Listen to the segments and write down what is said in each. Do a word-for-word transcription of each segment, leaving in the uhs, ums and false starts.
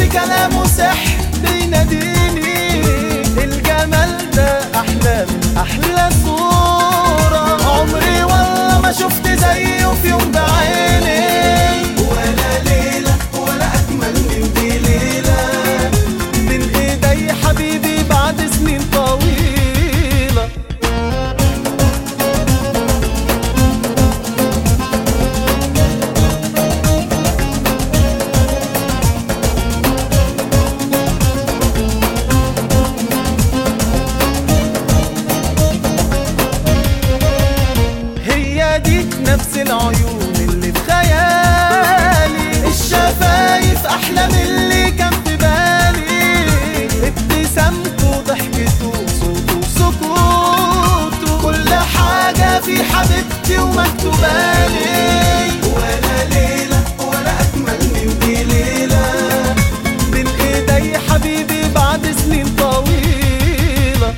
كلامه سحر بيناديني، الجمال ده أحلى من أحلى صورة، عمري والله ما شفت زيه في يوم بعيني، ولا ليلة ولا أجمل من دي ليلة، بين إيدي حبيبي بعد سنين طويلة. نفس العيون اللي في خيالي، الشفايف أحلى من اللي كان في بالي، ابتسامته ضحكته صوته سكوته، كل حاجة في حبيبتي ومكتوبالي، ولا ليلة ولا أجمل من دي ليلة، بين إيدي حبيبي بعد سنين طويلة.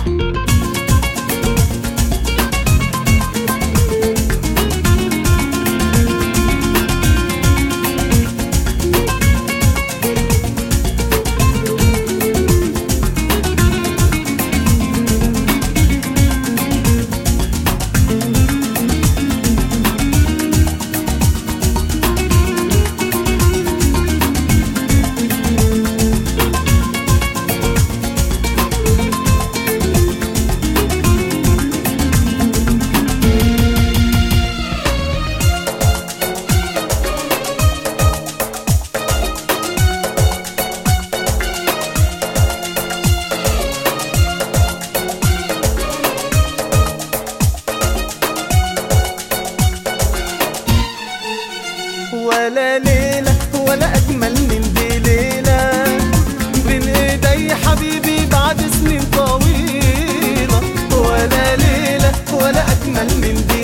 ولا ليلة ولا أجمل من دي ليلة، بين إيدي حبيبي بعد سنين طويلة، ولا ليلة ولا أجمل من دي